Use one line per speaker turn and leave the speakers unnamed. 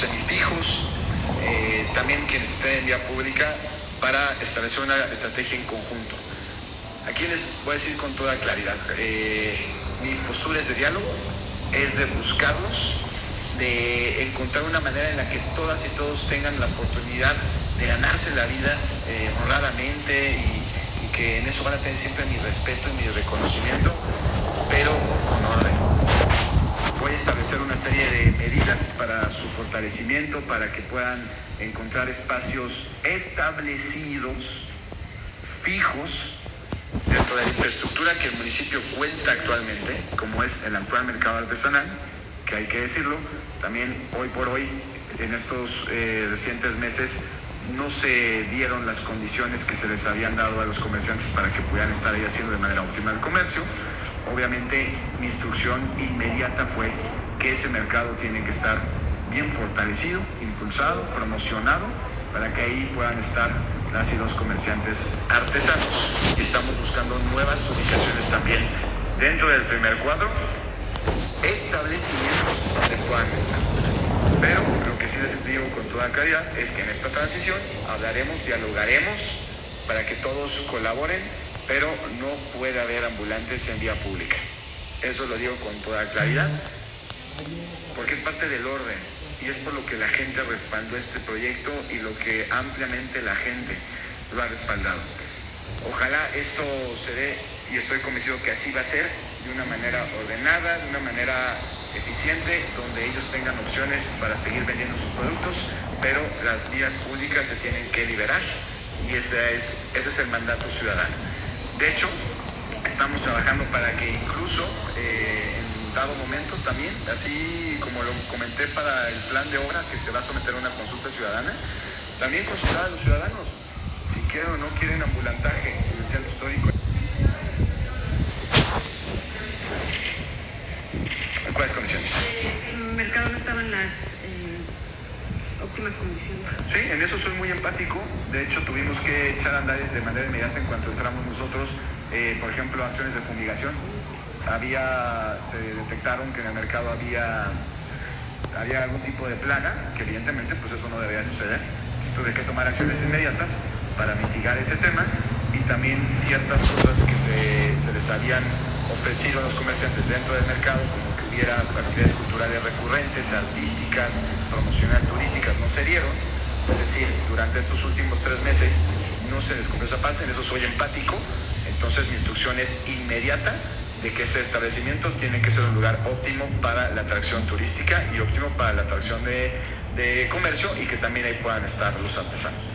semifijos, también quienes estén en vía pública, para establecer una estrategia en conjunto. Aquí les voy a decir con toda claridad, mi postura es de diálogo, es de buscarlos, de encontrar una manera en la que todas y todos tengan la oportunidad de ganarse la vida honradamente y que en eso van a tener siempre mi respeto y mi reconocimiento, pero con orden. Voy a establecer una serie de medidas para su fortalecimiento, para que puedan encontrar espacios establecidos, fijos, dentro de la infraestructura que el municipio cuenta actualmente, como es el actual mercado artesanal, que hay que decirlo, también hoy por hoy, en estos recientes meses, no se dieron las condiciones que se les habían dado a los comerciantes para que pudieran estar ahí haciendo de manera óptima el comercio. Obviamente, mi instrucción inmediata fue que ese mercado tiene que estar bien fortalecido, impulsado, promocionado, para que ahí puedan estar las y los comerciantes artesanos. Y estamos buscando nuevas ubicaciones también dentro del primer cuadro, establecimientos donde puedan estar. Pero lo que sí les digo con toda claridad es que en esta transición hablaremos, dialogaremos para que todos colaboren, pero no puede haber ambulantes en vía pública. Eso lo digo con toda claridad, porque es parte del orden y es por lo que la gente respaldó este proyecto y lo que ampliamente la gente lo ha respaldado. Ojalá esto se dé, y estoy convencido que así va a ser, de una manera ordenada, de una manera eficiente, donde ellos tengan opciones para seguir vendiendo sus productos, pero las vías públicas se tienen que liberar y ese es el mandato ciudadano. De hecho, estamos trabajando para que incluso en dado momento también, así como lo comenté para el plan de obra que se va a someter a una consulta ciudadana, también consultar a los ciudadanos si quieren o no quieren ambulantaje en el centro histórico. ¿En cuáles condiciones?
El mercado no estaba en las óptimas condiciones.
Sí, en eso soy muy empático. De hecho, tuvimos que echar a andar de manera inmediata en cuanto entramos nosotros, por ejemplo, acciones de fumigación. Se detectaron que en el mercado había algún tipo de plaga, que evidentemente pues eso no debería suceder. Tuve que tomar acciones inmediatas para mitigar ese tema y también ciertas cosas que se les habían ofrecido a los comerciantes dentro del mercado, como que hubiera actividades culturales recurrentes, artísticas, promocional, turísticas, no se dieron. Es decir, durante estos últimos 3 meses no se descubrió esa parte, en eso soy empático. Entonces mi instrucción es inmediata de que ese establecimiento tiene que ser un lugar óptimo para la atracción turística y óptimo para la atracción de comercio y que también ahí puedan estar los artesanos.